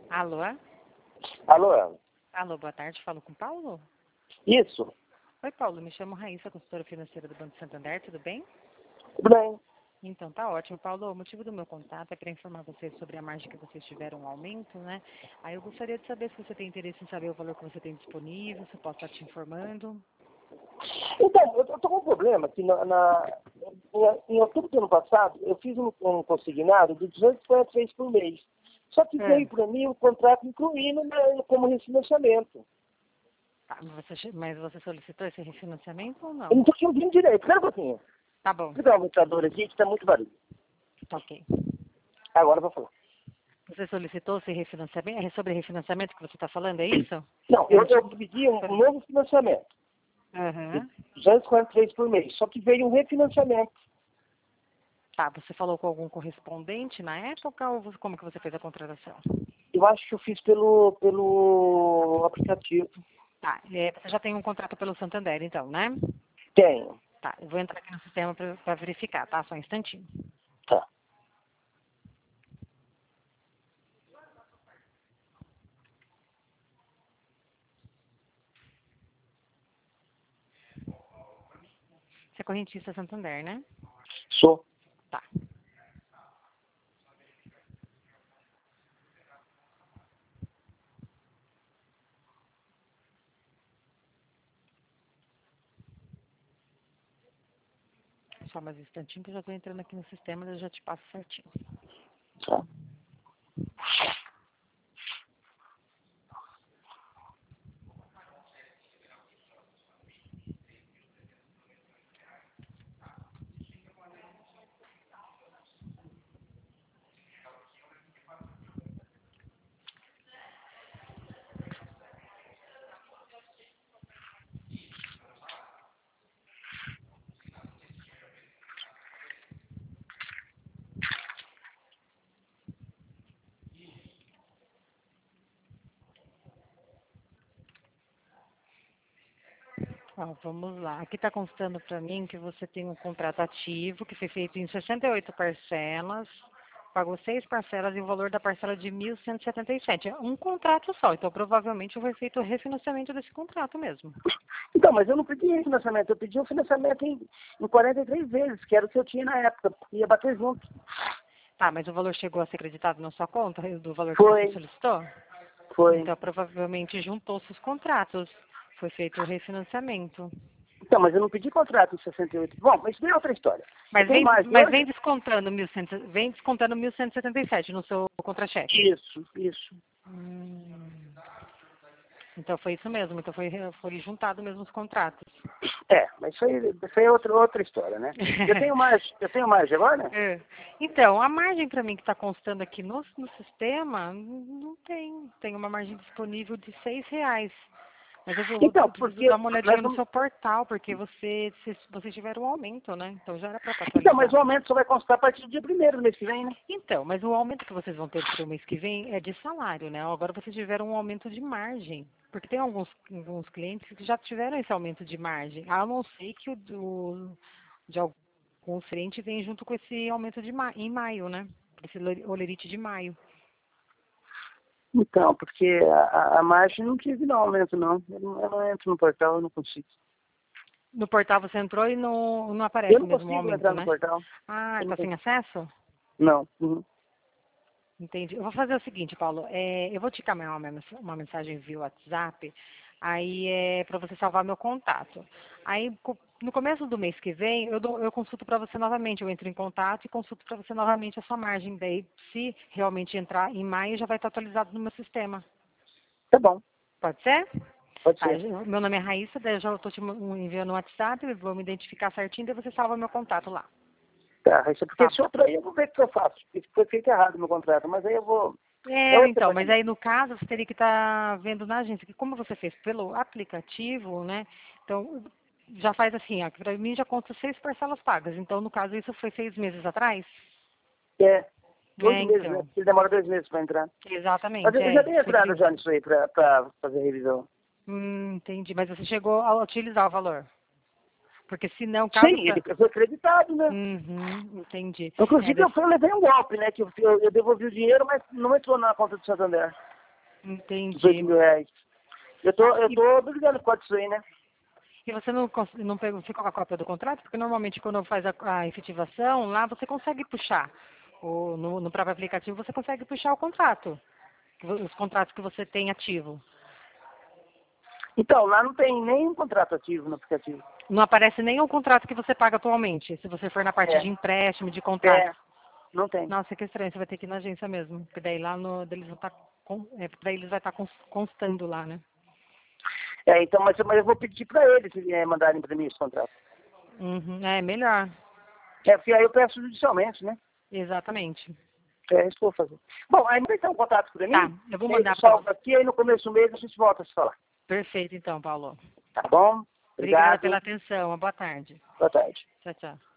Alô? Alô, Ela? Alô, boa tarde. Falo com o Paulo? Isso. Oi, Paulo. Me chamo Raíssa, consultora financeira do Banco Santander. Tudo bem? Tudo bem. Então, tá ótimo. Paulo, o motivo do meu contato é para informar você sobre a margem que vocês tiveram um aumento, né? Aí eu gostaria de saber se você tem interesse em saber o valor que você tem disponível, se eu posso estar te informando. Então, eu tô com um problema que em outubro do ano passado, eu fiz um consignado de 243 por mês. Só que É. veio para mim um contrato incluindo como refinanciamento. Tá, mas você solicitou esse refinanciamento ou Eu não? não estou te ouvindo direito. Espera um pouquinho. Tá bom. Vou pegar o aumentador aqui que está muito barulho. Tá ok. Agora eu vou falar. Você solicitou esse refinanciamento? É sobre refinanciamento que você está falando, é isso? Não, É um eu pedi um novo financiamento de Aham. 243 por mês. Só que veio um refinanciamento. Tá, você falou com algum correspondente na época ou como que você fez a contratação? Eu acho que eu fiz pelo aplicativo. Tá, você já tem um contrato pelo Santander, então, né? Tenho. Tá, eu vou entrar aqui no sistema para verificar, tá? Só um instantinho. Tá. Você é correntista Santander, né? Sou. Tá. Só mais um instantinho que eu já estou entrando aqui no sistema e eu já te passo certinho. Tá. Ó, vamos lá. Aqui está constando para mim que você tem um contrato ativo que foi feito em 68 parcelas, pagou 6 parcelas e o valor da parcela de 1.177. É um contrato só, então provavelmente foi feito o refinanciamento desse contrato mesmo. Então, mas eu não pedi refinanciamento, eu pedi um financiamento em 43 vezes, que era o que eu tinha na época, ia bater junto. Tá, mas o valor chegou a ser creditado na sua conta, do valor que você Foi, solicitou? foi. Então provavelmente juntou-se os contratos. Foi feito o refinanciamento. Então, mas eu não pedi contrato em 68. Bom, mas isso é outra história. Eu Mas tenho vem, mais mas hoje? vem descontando 1.177 no seu contra-cheque. Isso, isso. Hum, então foi isso mesmo. Então foi juntado mesmo os contratos. É, mas isso aí é outra história, né? Eu tenho mais agora? É. Então, a margem para mim que está constando aqui no sistema, não tem. Tem uma margem disponível de R$ 6. Mas Então, eu preciso porque dar uma olhadinha nós no vamos... seu portal, porque vocês tiveram um aumento, né? Então já era para estar Então, mas o atualizado. aumento só vai constar a partir do dia 1º do mês que vem, né? Então, mas o aumento que vocês vão ter para o mês que vem é de salário, né? Agora vocês tiveram um aumento de margem. Porque tem alguns clientes que já tiveram esse aumento de margem. A não ser que de alguns clientes vem junto com esse aumento em maio, né? Esse olerite de maio. Então, porque a margem não tive não aumento, não. Eu não entro no portal, eu não consigo. No portal você entrou e não Eu aparece não mesmo o consigo aumento, entrar no né? portal. Ah, Eu não está sem consigo. acesso? Não. Uhum. Entendi. Eu vou fazer o seguinte, Paulo. Eu vou te encaminhar uma mensagem via WhatsApp, aí é para você salvar meu contato. Aí, no começo do mês que vem, eu consulto para você novamente. Eu entro em contato e consulto para você novamente a sua margem. Daí, se realmente entrar em maio, já vai estar atualizado no meu sistema. Tá bom, Pode ser? pode Tá, ser. meu nome é Raíssa, daí eu já estou te enviando no WhatsApp, vou me identificar certinho, daí você salva meu contato lá. Tá, Raíssa, porque Tá? esse outro aí eu vou ver o que eu faço. Porque foi feito errado no contrato, mas aí eu vou... É outra Então, mas coisa. aí no caso você teria que estar vendo na agência, que como você fez pelo aplicativo, né? Então, já faz assim, ó, que para mim já conta 6 parcelas pagas. Então, no caso, isso foi 6 meses atrás? É, É, 8 meses, né? então. Porque demora 2 meses para entrar. Mas Exatamente, eu já tenho entrado seguiu. já nisso aí para fazer revisão. Entendi. Mas você chegou a utilizar o valor? Porque se não, caso Sim, pra... ele foi acreditado, né? Entendi. Inclusive, eu levei um golpe, né? Que eu devolvi o dinheiro, mas não entrou na conta do Santander. 18 Entendi. mil reais. Eu tô brigando com isso aí, né? E você não pegou, ficou com a cópia do contrato? Porque normalmente quando faz a efetivação, lá você consegue puxar. No próprio aplicativo você consegue puxar o contrato. Os contratos que você tem ativo. Então, lá não tem nenhum contrato ativo no aplicativo. Não aparece nem o contrato que você paga atualmente, se você for na parte de É, empréstimo, de contrato. não tem. Nossa, que estranho, você vai ter que ir na agência mesmo. Porque daí lá no, eles vão estar daí eles vai estar constando lá, né? Então, mas eu vou pedir para eles mandarem para mim esse contrato. Uhum, é melhor. Porque aí eu peço judicialmente, né? Exatamente. É isso que eu vou fazer. Bom, aí manda então um contato para Tá, mim, eu vou e aí eu mandar para salvo você. aqui, aí no começo do mês a gente volta a se falar. Perfeito, então, Paulo. Tá bom? Obrigada pela Obrigado. atenção. Uma boa tarde. Boa tarde. Tchau, tchau.